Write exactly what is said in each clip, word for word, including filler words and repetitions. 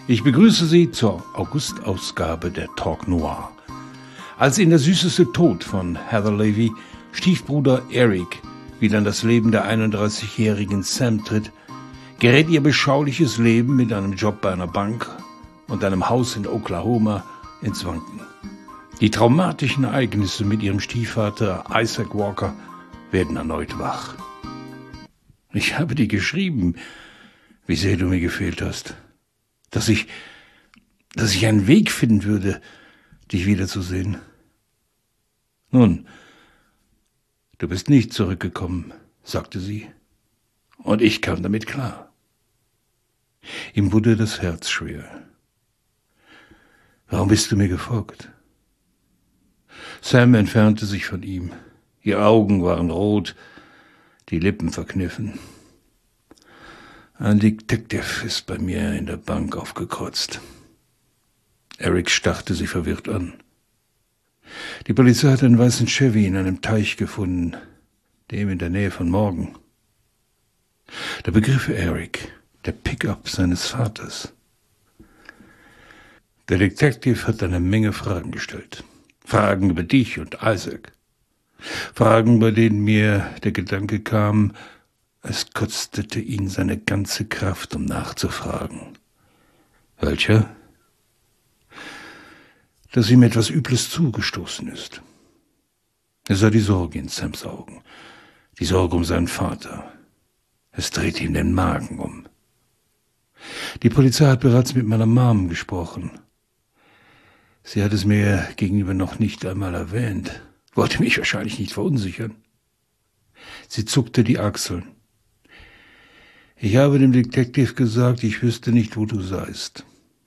Ich begrüße Sie zur August-Ausgabe der Talk Noir. Als in der süßeste Tod von Heather Levy Stiefbruder Eric wieder in das Leben der einunddreißigjährigen Sam tritt, gerät ihr beschauliches Leben mit einem Job bei einer Bank und einem Haus in Oklahoma ins Wanken. Die traumatischen Ereignisse mit ihrem Stiefvater Isaac Walker werden erneut wach. Ich habe dir geschrieben, wie sehr du mir gefehlt hast. Dass ich, dass ich einen Weg finden würde, dich wiederzusehen. Nun, du bist nicht zurückgekommen, sagte sie, und ich kam damit klar. Ihm wurde das Herz schwer. Warum bist du mir gefolgt? Sam entfernte sich von ihm. Ihre Augen waren rot, die Lippen verkniffen. Ein Detective ist bei mir in der Bank aufgekreuzt. Eric starrte sie verwirrt an. Die Polizei hat einen weißen Chevy in einem Teich gefunden, dem in der Nähe von Morgan. Da begriff Eric, der Pickup seines Vaters. Der Detective hat eine Menge Fragen gestellt. Fragen über dich und Isaac. Fragen, bei denen mir der Gedanke kam, es kostete ihn seine ganze Kraft, um nachzufragen. Welcher? Dass ihm etwas Übles zugestoßen ist. Er sah die Sorge in Sams Augen, die Sorge um seinen Vater. Es drehte ihm den Magen um. Die Polizei hat bereits mit meiner Mom gesprochen. Sie hat es mir gegenüber noch nicht einmal erwähnt, wollte mich wahrscheinlich nicht verunsichern. Sie zuckte die Achseln. Ich habe dem Detective gesagt, ich wüsste nicht, wo du seist.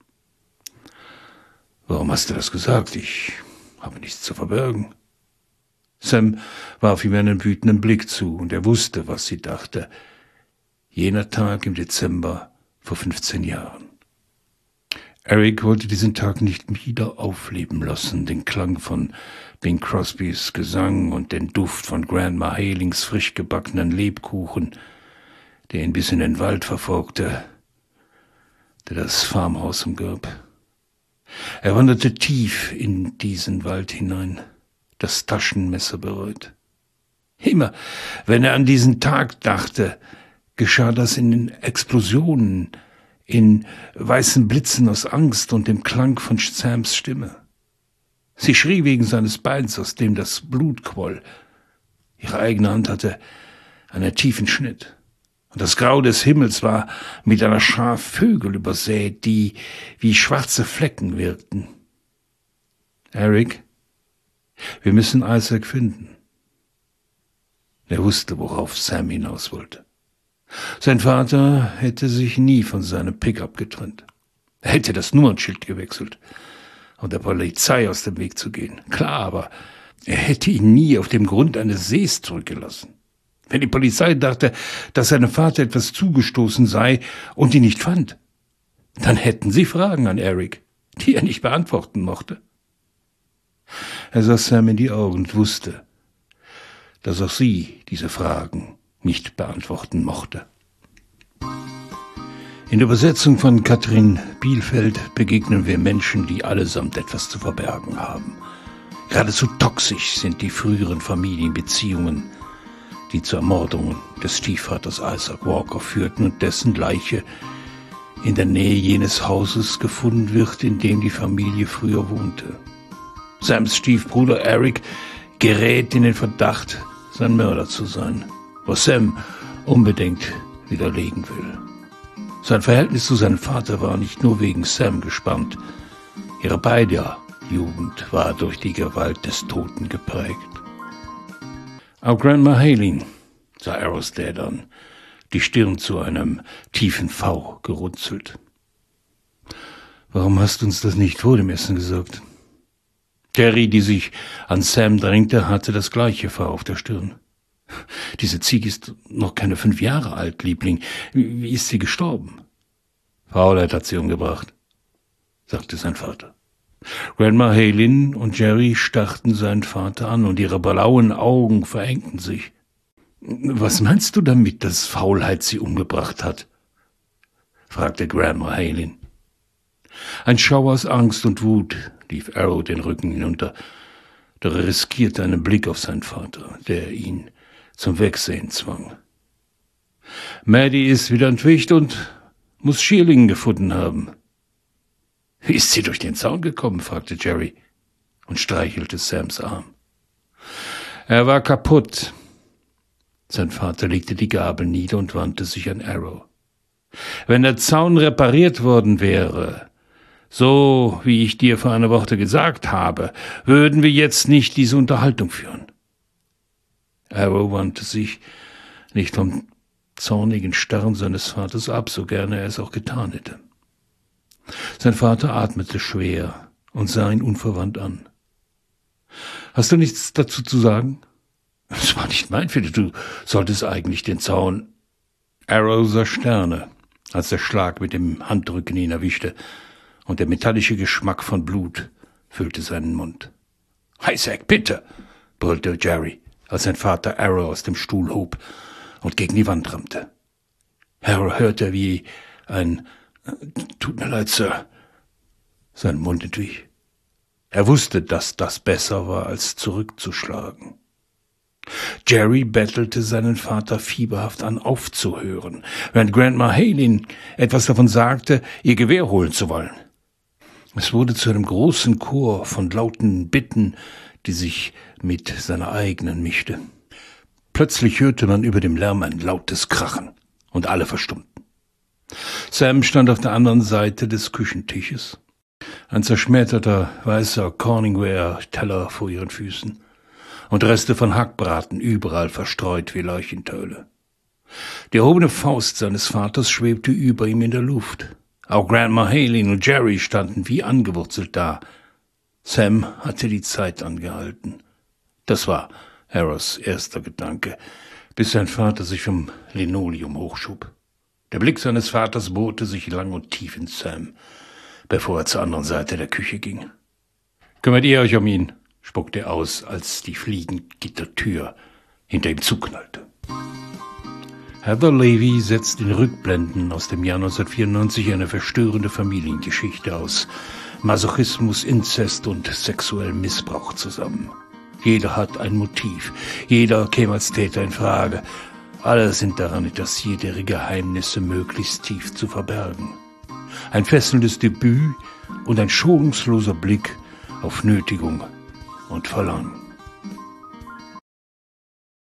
Warum hast du das gesagt? Ich habe nichts zu verbergen. Sam warf ihm einen wütenden Blick zu, und er wusste, was sie dachte. Jener Tag im Dezember vor fünfzehn Jahren. Eric wollte diesen Tag nicht wieder aufleben lassen, den Klang von Bing Crosbys Gesang und den Duft von Grandma Halings frisch gebackenen Lebkuchen, der ihn bis in den Wald verfolgte, der das Farmhaus umgab. Er wanderte tief in diesen Wald hinein, das Taschenmesser bereit. Immer, wenn er an diesen Tag dachte, geschah das in Explosionen, in weißen Blitzen aus Angst und dem Klang von Sams Stimme. Sie schrie wegen seines Beins, aus dem das Blut quoll. Ihre eigene Hand hatte einen tiefen Schnitt. Und das Grau des Himmels war mit einer Schar Vögel übersät, die wie schwarze Flecken wirkten. Eric, wir müssen Isaac finden. Er wusste, worauf Sam hinaus wollte. Sein Vater hätte sich nie von seinem Pickup getrennt. Er hätte das Nummernschild gewechselt, um der Polizei aus dem Weg zu gehen. Klar, aber er hätte ihn nie auf dem Grund eines Sees zurückgelassen. Wenn die Polizei dachte, dass seinem Vater etwas zugestoßen sei und ihn nicht fand, dann hätten sie Fragen an Eric, die er nicht beantworten mochte. Er sah Sam in die Augen und wusste, dass auch sie diese Fragen nicht beantworten mochte. In der Übersetzung von Katrin Bielfeld begegnen wir Menschen, die allesamt etwas zu verbergen haben. Geradezu toxisch sind die früheren Familienbeziehungen, die zur Ermordung des Stiefvaters Isaac Walker führten und dessen Leiche in der Nähe jenes Hauses gefunden wird, in dem die Familie früher wohnte. Sams Stiefbruder Eric gerät in den Verdacht, sein Mörder zu sein, was Sam unbedingt widerlegen will. Sein Verhältnis zu seinem Vater war nicht nur wegen Sam gespannt, ihre beider Jugend war durch die Gewalt des Toten geprägt. Auch Grandma Haling sah Arrowsdad an, die Stirn zu einem tiefen V gerunzelt. Warum hast du uns das nicht vor dem Essen gesagt? Terry, die sich an Sam drängte, hatte das gleiche V auf der Stirn. Diese Ziege ist noch keine fünf Jahre alt, Liebling. Wie ist sie gestorben? Faulheit hat sie umgebracht, sagte sein Vater. Grandma Halin und Jerry starrten seinen Vater an und ihre blauen Augen verengten sich. Was meinst du damit, dass Faulheit sie umgebracht hat? Fragte Grandma Halin. Ein Schauer aus Angst und Wut lief Arrow den Rücken hinunter, doch er riskierte einen Blick auf seinen Vater, der ihn zum Wegsehen zwang. Maddie ist wieder entwischt und muss Schierlingen gefunden haben. »Wie ist sie durch den Zaun gekommen?« fragte Jerry und streichelte Sams Arm. »Er war kaputt.« Sein Vater legte die Gabel nieder und wandte sich an Arrow. »Wenn der Zaun repariert worden wäre, so wie ich dir vor einer Woche gesagt habe, würden wir jetzt nicht diese Unterhaltung führen.« Arrow wandte sich nicht vom zornigen Starren seines Vaters ab, so gerne er es auch getan hätte. Sein Vater atmete schwer und sah ihn unverwandt an. »Hast du nichts dazu zu sagen?« »Es war nicht mein Fehler, du solltest eigentlich den Zaun.« Arrow sah Sterne, als der Schlag mit dem Handrücken ihn erwischte, und der metallische Geschmack von Blut füllte seinen Mund. »Isaac, bitte!« brüllte Jerry, als sein Vater Arrow aus dem Stuhl hob und gegen die Wand rammte. Arrow hörte, wie ein »Tut mir leid, Sir«, seinen Mund entwich. Er wusste, dass das besser war, als zurückzuschlagen. Jerry bettelte seinen Vater fieberhaft an, aufzuhören, während Grandma Haley etwas davon sagte, ihr Gewehr holen zu wollen. Es wurde zu einem großen Chor von lauten Bitten, die sich mit seiner eigenen mischte. Plötzlich hörte man über dem Lärm ein lautes Krachen, und alle verstummten. Sam stand auf der anderen Seite des Küchentisches, ein zerschmetterter weißer Corningware-Teller vor ihren Füßen und Reste von Hackbraten überall verstreut wie Leuchtentöle. Die erhobene Faust seines Vaters schwebte über ihm in der Luft. Auch Grandma Haley und Jerry standen wie angewurzelt da. Sam hatte die Zeit angehalten. Das war Arrows erster Gedanke, bis sein Vater sich vom Linoleum hochschub. Der Blick seines Vaters bohrte sich lang und tief in Sam, bevor er zur anderen Seite der Küche ging. »Kümmert ihr euch um ihn?« spuckte er aus, als die Fliegengittertür hinter ihm zuknallte. Heather Levy setzt in Rückblenden aus dem Jahr neunzehnhundertvierundneunzig eine verstörende Familiengeschichte aus Masochismus, Inzest und sexuellem Missbrauch zusammen. Jeder hat ein Motiv, jeder käme als Täter in Frage. Alle sind daran interessiert, ihre Geheimnisse möglichst tief zu verbergen. Ein fesselndes Debüt und ein schonungsloser Blick auf Nötigung und Verlangen.